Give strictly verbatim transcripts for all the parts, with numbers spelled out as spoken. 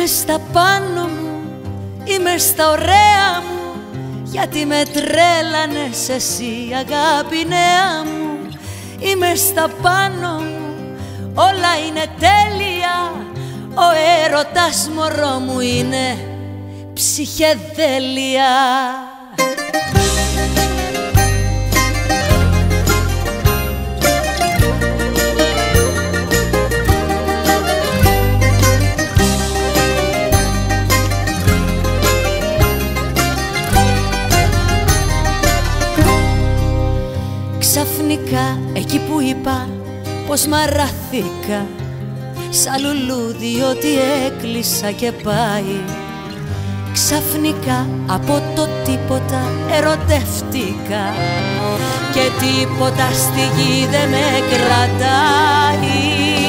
Είμαι στα πάνω μου, είμαι στα ωραία μου, γιατί με τρέλανες εσύ αγάπη νέα μου. Είμαι στα πάνω μου, όλα είναι τέλεια, ο έρωτας μωρό μου είναι ψυχεδέλεια. Ξαφνικά εκεί που είπα πως μαράθηκα, σαν λουλούδι ότι έκλεισα και πάει, ξαφνικά από το τίποτα ερωτεύτηκα και τίποτα στη γη δεν με κρατάει.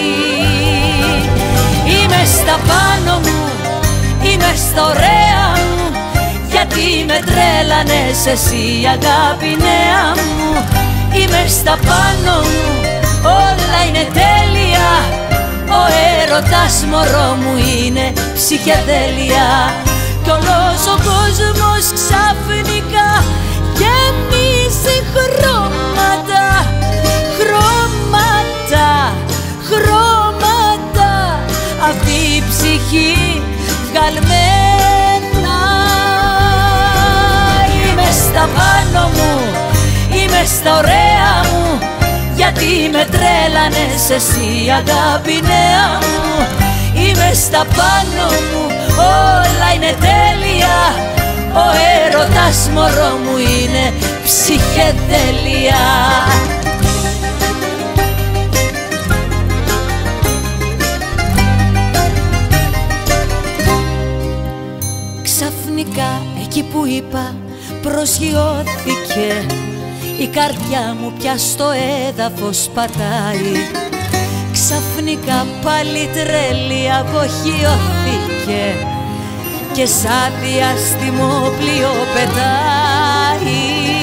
Είμαι στα πάνω μου, είμαι στα ωραία μου, γιατί με τρέλανες εσύ αγάπη νέα μου. Είμαι στα πάνω μου, όλα είναι τέλεια, ο έρωτας μωρό μου είναι ψυχεδέλεια. Κι όλος ο κόσμος ξαφνικά γεμίζει χρώματα, χρώματα, χρώματα, αυτή η ψυχή βγαλμένα. Είμαι στα πάνω μου, είμαι στα ωραία μου, γιατί με τρέλανες εσύ αγάπη νέα μου. Είμαι στα πάνω μου, όλα είναι τέλεια, ο έρωτας μωρό μου είναι ψυχεδέλεια. Ξαφνικά εκεί που είπα προσγειώθηκε, η καρδιά μου πια στο έδαφος πατάει. Ξαφνικά πάλι τρέλη αποχειώθηκε και σαν διάστημο πλοίο πετάει.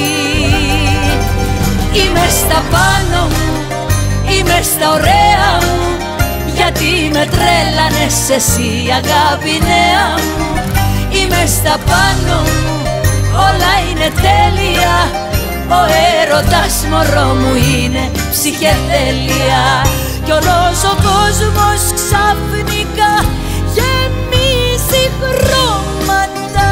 Είμαι στα πάνω μου, είμαι στα ωραία μου, γιατί με τρέλανες εσύ αγάπη νέα μου. Είμαι στα πάνω μου, όλα είναι τέλεια, ο έρωτας μωρό μου είναι ψυχεδέλεια. Κι όλος ο κόσμος ξαφνικά γεμίζει χρώματα,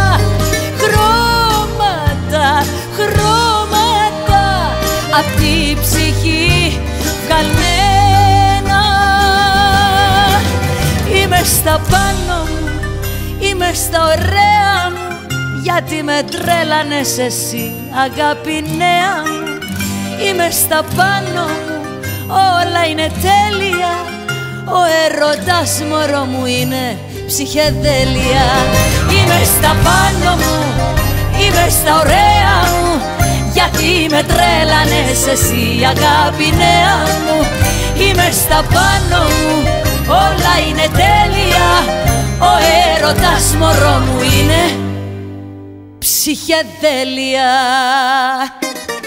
χρώματα, χρώματα, απ' τη ψυχή βγαλμένα. Είμαι στα πάνω μου, είμαι στα ωραία μου, γιατί με τρέλανες εσύ αγάπη νέα μου. Είμαι στα πάνω μου, όλα είναι τέλεια, ο έρωτας μωρό μου είναι ψυχεδέλεια. Είμαι στα πάνω μου, είμαι στα ωραία μου, γιατί με τρέλανες εσύ αγάπη νέα μου. Είμαι στα πάνω μου, όλα είναι τέλεια, ο έρωτας μωρό μου είναι ψυχεδέλεια.